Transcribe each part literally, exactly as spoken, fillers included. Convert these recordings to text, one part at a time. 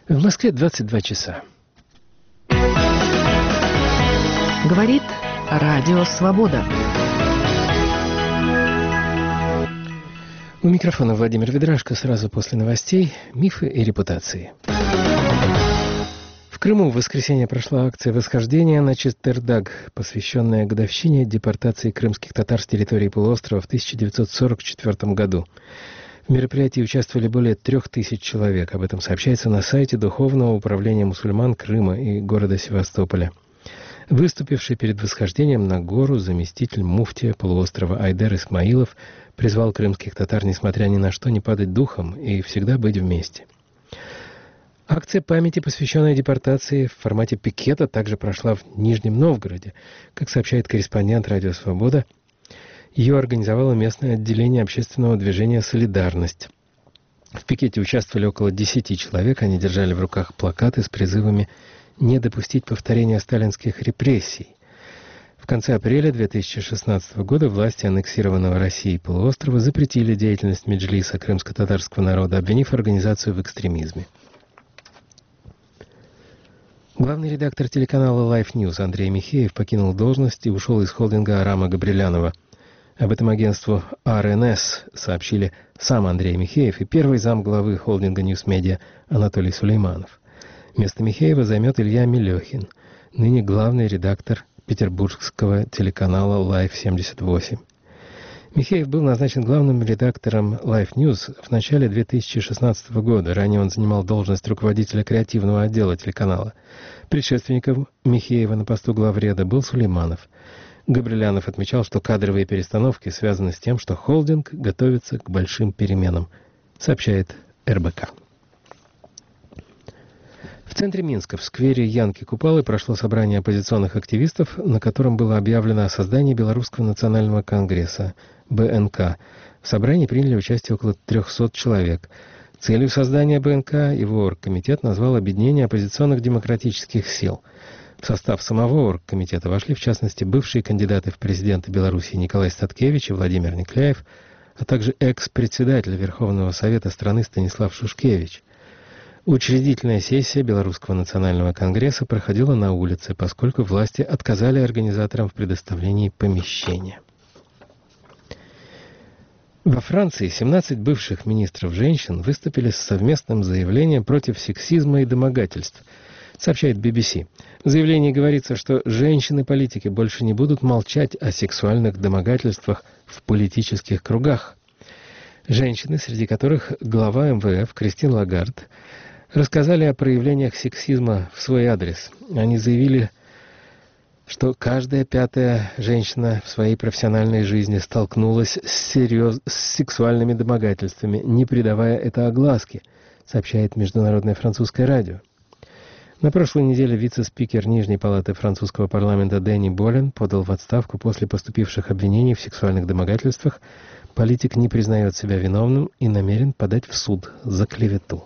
В Москве двадцать два часа. Говорит Радио Свобода. У микрофона Владимир Ведрашко. Сразу после новостей «Мифы и репутации». В Крыму в воскресенье прошла акция восхождения на Четырдаг, посвященная годовщине депортации крымских татар с территории полуострова в тысяча девятьсот сорок четвёртом году. В мероприятии участвовали более трех тысяч человек. Об этом сообщается на сайте Духовного управления мусульман Крыма и города Севастополя. Выступивший перед восхождением на гору заместитель муфтия полуострова Айдер Исмаилов призвал крымских татар, несмотря ни на что, не падать духом и всегда быть вместе. Акция памяти, посвященная депортации в формате пикета, также прошла в Нижнем Новгороде. Как сообщает корреспондент «Радио Свобода», ее организовало местное отделение общественного движения «Солидарность». В пикете участвовали около десяти человек. Они держали в руках плакаты с призывами не допустить повторения сталинских репрессий. В конце апреля две тысячи шестнадцатого года власти аннексированного Россией полуострова запретили деятельность Меджлиса крымско-татарского народа, обвинив организацию в экстремизме. Главный редактор телеканала Life News Андрей Михеев покинул должность и ушел из холдинга Арама Габрилянова. Об этом агентству ар эн эс сообщили сам Андрей Михеев и первый замглавы холдинга News Media Анатолий Сулейманов. Место Михеева займет Илья Мелехин, ныне главный редактор петербургского телеканала Life семьдесят восемь. Михеев был назначен главным редактором Life News в начале две тысячи шестнадцатого года. Ранее он занимал должность руководителя креативного отдела телеканала. Предшественником Михеева на посту главреда был Сулейманов. Габрилянов отмечал, что кадровые перестановки связаны с тем, что холдинг готовится к большим переменам, сообщает эр бэ ка. В центре Минска, в сквере Янки Купалы, прошло собрание оппозиционных активистов, на котором было объявлено о создании Белорусского национального конгресса, бэ эн ка. В собрании приняли участие около трехсот человек. Целью создания бэ эн ка его оргкомитет назвал объединение оппозиционных демократических сил. В состав самого оргкомитета вошли, в частности, бывшие кандидаты в президенты Беларуси Николай Статкевич и Владимир Никляев, а также экс-председатель Верховного Совета страны Станислав Шушкевич. Учредительная сессия Белорусского национального конгресса проходила на улице, поскольку власти отказали организаторам в предоставлении помещения. Во Франции семнадцать бывших министров женщин выступили с совместным заявлением против сексизма и домогательств, сообщает би би си. В заявлении говорится, что женщины-политики больше не будут молчать о сексуальных домогательствах в политических кругах. Женщины, среди которых глава эм вэ эф Кристин Лагард, рассказали о проявлениях сексизма в свой адрес. Они заявили, что каждая пятая женщина в своей профессиональной жизни столкнулась с, серьез... с сексуальными домогательствами, не придавая это огласке, сообщает Международное французское радио. На прошлой неделе вице-спикер Нижней палаты французского парламента Дени Болен подал в отставку после поступивших обвинений в сексуальных домогательствах. Политик не признает себя виновным и намерен подать в суд за клевету.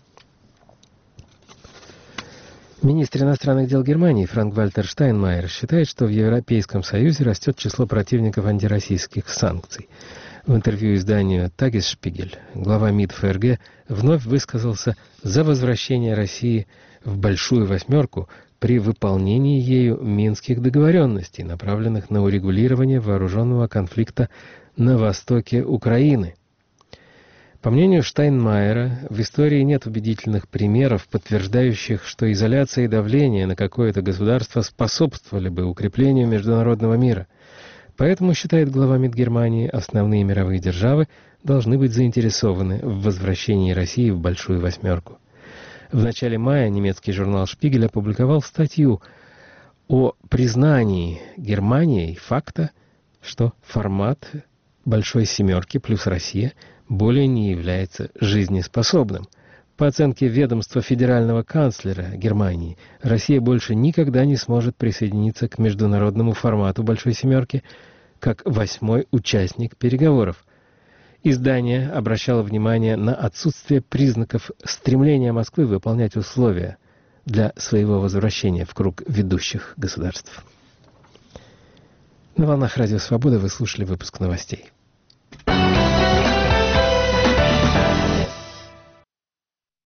Министр иностранных дел Германии Франк-Вальтер Штайнмайер считает, что в Европейском Союзе растет число противников антироссийских санкций. В интервью изданию «Тагесшпигель» глава МИД эф эр гэ вновь высказался за возвращение России в «большую восьмерку» при выполнении ею Минских договоренностей, направленных на урегулирование вооруженного конфликта на востоке Украины. По мнению Штайнмайера, в истории нет убедительных примеров, подтверждающих, что изоляция и давление на какое-то государство способствовали бы укреплению международного мира. Поэтому, считает глава МИД Германии, основные мировые державы должны быть заинтересованы в возвращении России в «большую восьмерку». В начале мая немецкий журнал «Шпигель» опубликовал статью о признании Германией факта, что формат «большой семерки» плюс Россия более не является жизнеспособным. По оценке ведомства федерального канцлера Германии, Россия больше никогда не сможет присоединиться к международному формату «большой семерки» как восьмой участник переговоров. Издание обращало внимание на отсутствие признаков стремления Москвы выполнять условия для своего возвращения в круг ведущих государств. На волнах Радио Свобода вы слушали выпуск новостей.